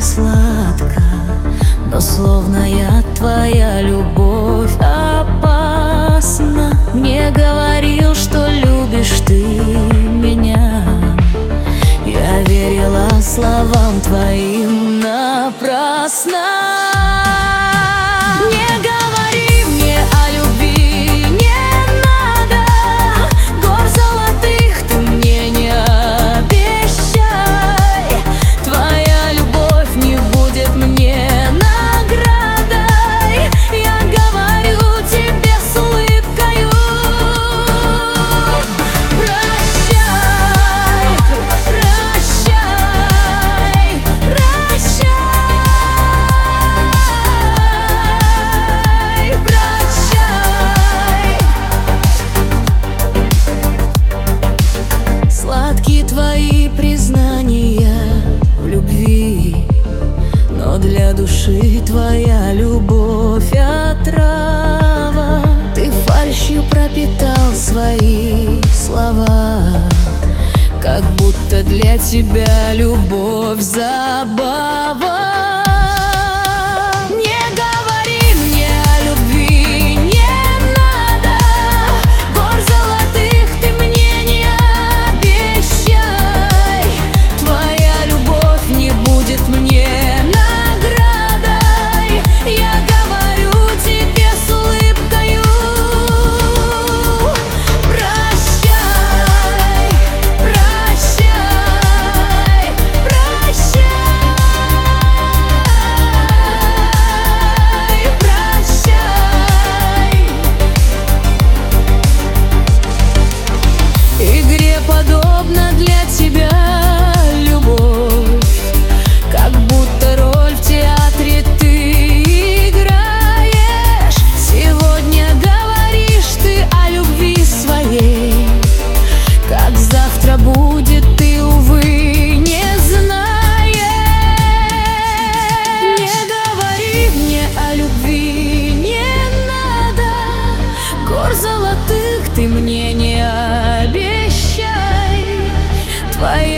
сладко, но словно я твоя любовь опасна. Мне говорил, что любишь ты меня. Я верила словам твоим напрасно. Не говори мне о любви, не надо. Гор золотых ты мне не обещай. Твоя любовь не будет мне наградой. Я говорю тебе с улыбкою: прощай, прощай, прощай. Сладкие твои признания в любви, но для души твоя любовь отрава. Ты фальшью пропитал свои слова, как будто для тебя любовь забава. Не говори мне о любви, не надо. Гор золотых ты мне не обещай. Твоя любовь не будет мне наградой. Я говорю тебе с улыбкою: прощай, прощай, прощай, прощай. Игре подобна для тебя любовь, как будто роль в театре ты играешь. Сегодня говоришь ты о любви своей, как завтра будет, ты, увы, не знаешь. Не говори мне о любви, не надо. Гор золотых ты мне не обещай. Твоя